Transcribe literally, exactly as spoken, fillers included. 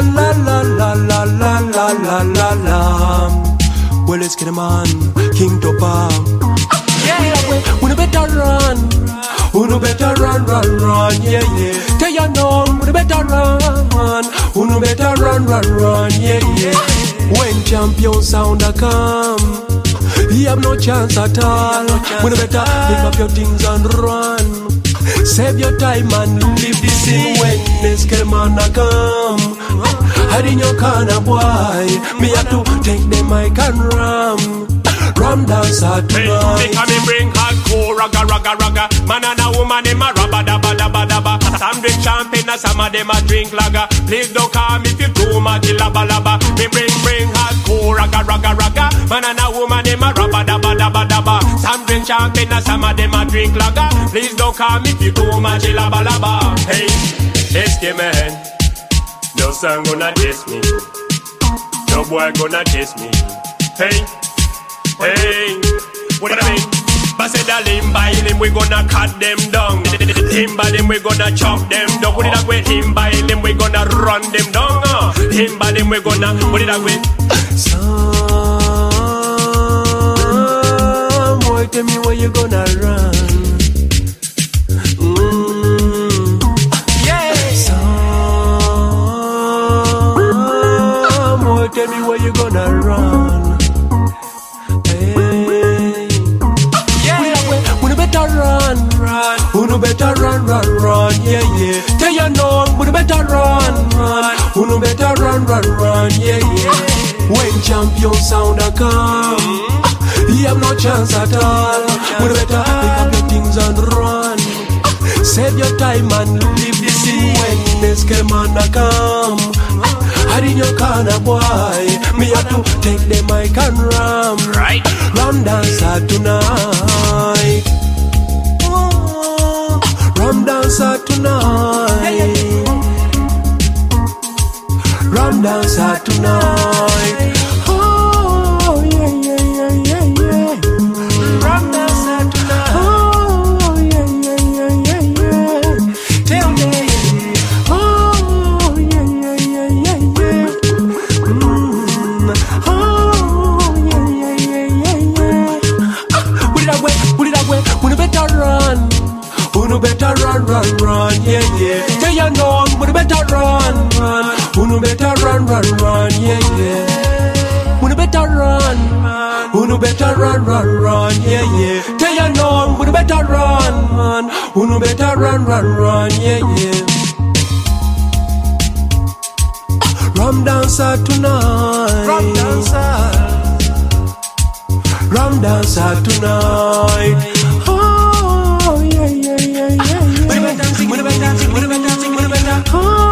la la la la la la la la la. Well, let's get him on, King Topper. Yeah, we no better run, we no better run, run, run, yeah, yeah. Tell you no, we no better run, we no better run, run, run, yeah, yeah. When champion sound a come, you have no chance at all. We no better pick up your things and run. Save your time and leave the scene when this man a come. Hide in your corner, boy. Me have to take the mic and ram. Ram dancer tonight. Hey, because me bring hardcore ragga ragga ragga. Man and a woman them a rabba dabba dabba dabba. Some drink champagne and some of them a drink lager. Please don't call me if you too much labba labba. Me bring bring hardcore ragga ragga ragga. Man and a woman them a rabba dabba dabba dabba. Some drink champagne and some of them a drink lager. Please don't call me if you too much labba labba. Hey, let's get man. No son gonna diss me. No boy gonna diss me. Hey. Hey, what I mean? But say that limb by limb we gonna cut them down. Him by them we gonna chop them down. Put it that way. Him by limb we gonna run them down. Uh. Him by them we gonna put it that way. Some boy tell me where you gonna run. Mm. Yeah. Some boy tell me where you gonna run. Run, run, who no better run, run, run, yeah, yeah. Tell you no, who no better run, run, who no better run, run, run, yeah, yeah. When champion sound a come, you have no chance at all. Who no better pick up your things and run. Save your time and leave the scene when this man a come. Hide in your corner, boy. Me have to take the mic and ram. Right, ram dancer tonight. Ram dancer tonight. Ram dancer tonight. Oh yeah yeah yeah yeah yeah. Ram dancer tonight. Oh yeah yeah yeah yeah yeah. Tell me. Oh yeah yeah yeah yeah yeah. Mm. Oh yeah yeah yeah yeah yeah. Put it that way, put it that way. We no better run. Who no better run, run, run, yeah, yeah. Tell you no, who no better run, run. Who no better run, run, run, yeah, yeah. Who no better run, who no better run, run, run, yeah, yeah. Tell you no, who no better run, run. Who no better run, run, run, yeah, yeah. Ram dancer tonight. Ram dancer. Ram dancer tonight. Oh yeah yeah yeah yeah yeah. What about dancing? What about dancing? What about dancing? What about dancing?